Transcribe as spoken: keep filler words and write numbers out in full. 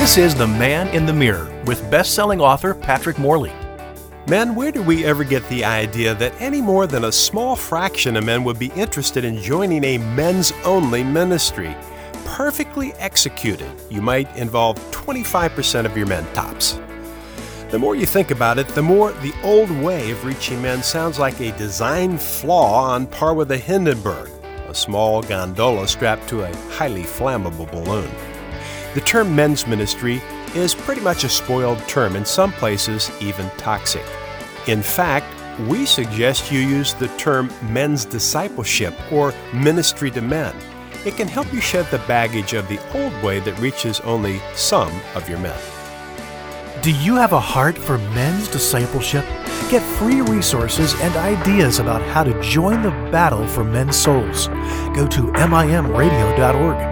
This is The Man in the Mirror with best-selling author Patrick Morley. Men, where do we ever get the idea that any more than a small fraction of men would be interested in joining a men's-only ministry? Perfectly executed, you might involve twenty-five percent of your men tops. The more you think about it, the more the old way of reaching men sounds like a design flaw on par with a Hindenburg, a small gondola strapped to a highly flammable balloon. The term men's ministry is pretty much a spoiled term, in some places even toxic. In fact, we suggest you use the term men's discipleship or ministry to men. It can help you shed the baggage of the old way that reaches only some of your men. Do you have a heart for men's discipleship? Get free resources and ideas about how to join the battle for men's souls. Go to M I M radio dot org.